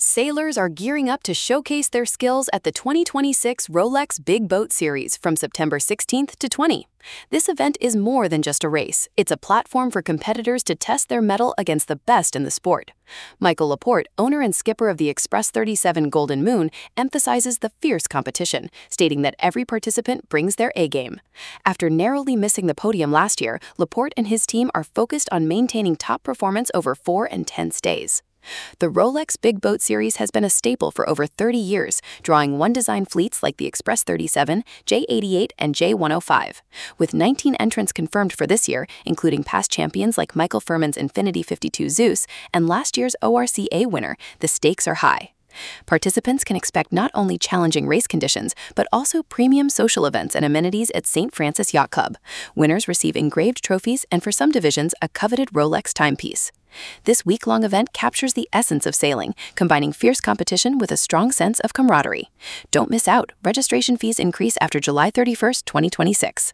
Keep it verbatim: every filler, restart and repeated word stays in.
Sailors are gearing up to showcase their skills at the twenty twenty-six Rolex Big Boat Series from September sixteenth to twentieth. This event is more than just a race. It's a platform for competitors to test their mettle against the best in the sport. Michael Laporte, owner and skipper of the Express thirty-seven Golden Moon, emphasizes the fierce competition, stating that every participant brings their A-game. After narrowly missing the podium last year, Laporte and his team are focused on maintaining top performance over four and ten stays. The Rolex Big Boat Series has been a staple for over thirty years, drawing one-design fleets like the Express thirty-seven, J eighty-eight, and J one oh five. With nineteen entrants confirmed for this year, including past champions like Michael Furman's Infinity fifty-two Zeus and last year's O R C A winner, the stakes are high. Participants can expect not only challenging race conditions, but also premium social events and amenities at Saint Francis Yacht Club. Winners receive engraved trophies and, for some divisions, a coveted Rolex timepiece. This week-long event captures the essence of sailing, combining fierce competition with a strong sense of camaraderie. Don't miss out. Registration fees increase after July thirty-first, twenty twenty-six.